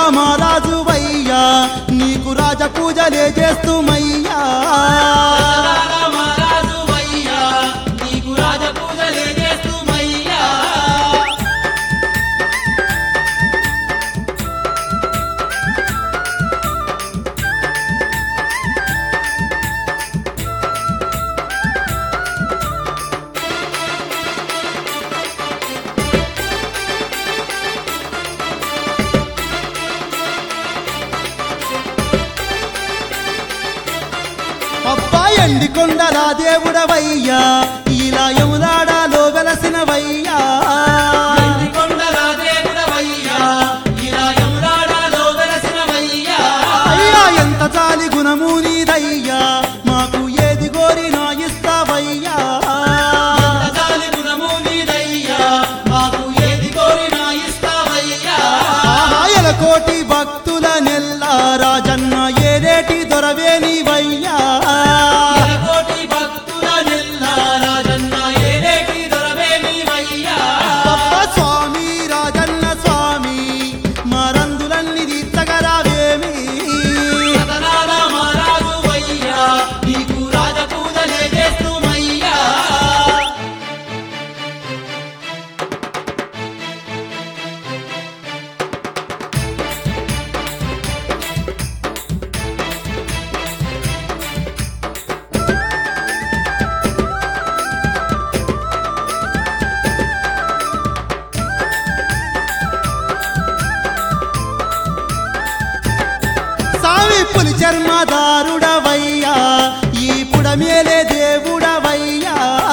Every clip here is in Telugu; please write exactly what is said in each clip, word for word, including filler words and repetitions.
మహారాజువయ్యా నీకు రాజ పూజలే చేస్తుమయ్యా మహారాజువయ్యా నీకు రాజ పూజలే చేస్తుమయ్యా అబ్బాయండి కొండలా దేవుడవయ్యా ఇలా యములాడాలో వెలసినవయ్యా కొండలా దేవుడవయ్యా ఇలా యములాడాలో వెలసినవయ్యా అయ్యా ఎంత చాలి గుణము నీదయ్యా మాకు ఏది కోరినా ఇస్తావయ్యా జాలి గుణము నీదయ్యా మాకు ఏది కోరినా ఇస్తావయ్యా ఆహాయల కోటి భక్తుల నెల్లా రాజన్న ఏరేటి దొరవే నీవయ్యా కోటి భక్తుల నెల్లా రాజన్న ఏరేటి దొరవే నీవయ్యా గొప్ప స్వామి రాజన్న స్వామి మరందులన్నీ తీర్చగరావేమి సతనాల మహారాజువయ్యా నీకు రాజ పూజలే చేస్తుమయ్యా సామి పులి చర్మదారుడవయ్యా ఈ పుడమేలే దేవుడవయ్యా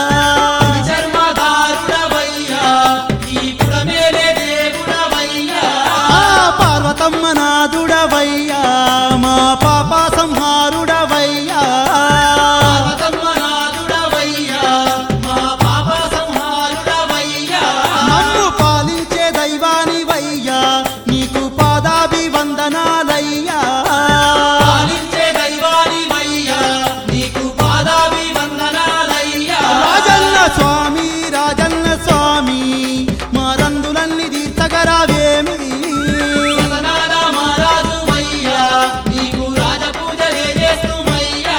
చర్మదారుడవయ్యా ఈ పుడమేలే దేవుడవయ్యా ఆ పార్వతమ్మ నాదుడవయ్యా మా పాప సంహారుడవయ్యా పరమనాథుడవయ్యా మా పాప సంహారుడవయ్యా నన్ను పాలించే దైవానివయ్యా నీకు పాదాభివందనాలయ్యా పాలించే దైవానివయ్యా నీకు పాదాభివందనాలయ్యా రాజన్న స్వామి రాజన్న స్వామి మరందులన్నీ తీర్చగరావేమి సతనాల మహారాజువయ్యా నీకు రాజ పూజలే చేస్తుమయ్యా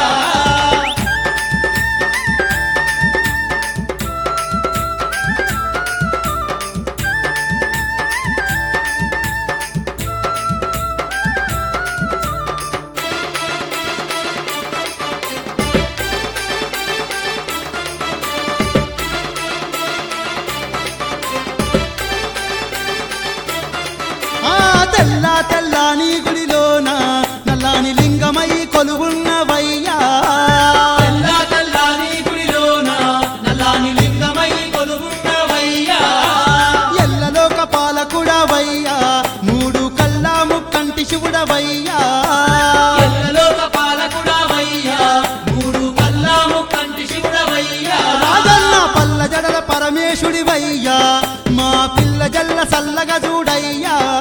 ఆ తెల్ల తెల్లాని గుడిలోన నల్లాని లింగమై కొలువున్నవయ్యా తెల్ల తెల్లాని గుడిలోన నల్లాని లింగమై కొలువున్నవయ్యా ఎల్లలోక పాలకుడవయ్యా మూడు కల్లా ముక్కంటి శివుడవయ్యా ఎల్లలోక పాలకుడవయ్యా మూడు కల్లాము కంటి శివుడవయ్యా రాజన్న పల్ల జడల పరమేశుడివయ్యా మా పిల్ల జల్ల సల్లగా చూడయ్యా